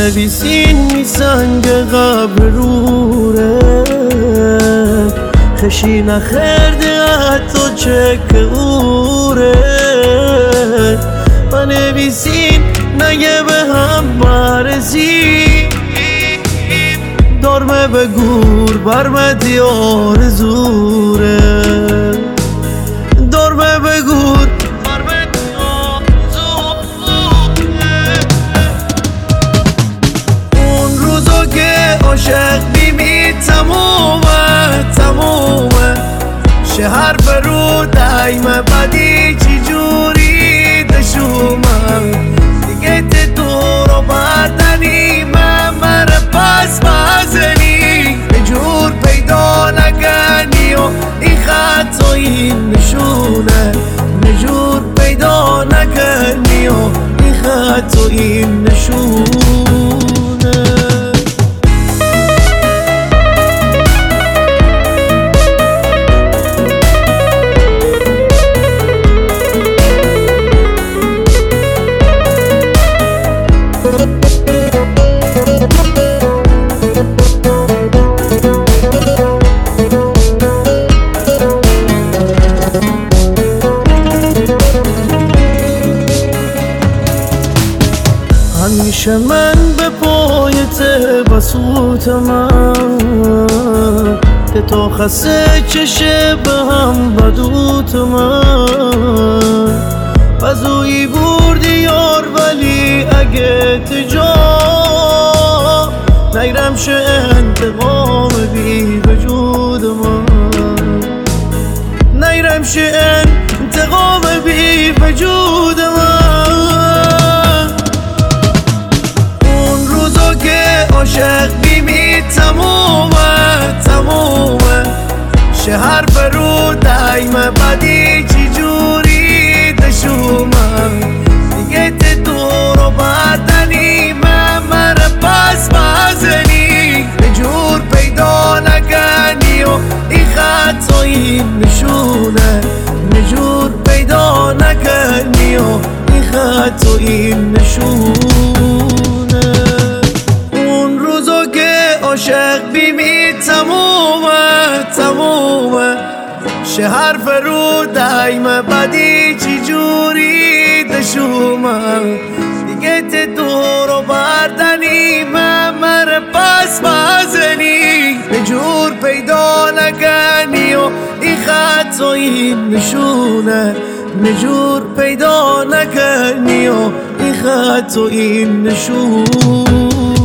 بنویسین می سنگ قبر روره خشی نخرده حتی چک اوره بنویسین نگه به هم برزی دارمه به گور برمدی آرزوره دارمه به گور اون روزو که عاشق بیمی تمومه شهر فرو دایمه بدی چی جوری دشومه دیگه تو رو بردنی من پس بزنی به جور پیدا نکنی و این خط و این نشونه به جور پیدا نکنی و این خط و این نشونه همیشه من به پایت بسوتم که تا خسته چشه به هم بدوتم بزویی بردی یار ولی اگه تجا نیرم شه انتقام بی وجود من نیرم شه انتقام بی وجود من اون روزو که عاشق بیمی تمومه شهر فرو دایمه بدی چی جوری دشومم دیگه تو رو بردنی من پس بزنی به جور پیدا نکنی و این خط و این نشونه به جور پیدا نکنی و این خط و این نشونه اون روزو که عاشق بیمی تمومه شهر فرو دایمه بدی چی جوری دشومم دیگه تو رو بردنی من پس بزنی به جور پیدا نکنی و این خط و این نشونه به جور پیدا نکنی و این خط و این نشونه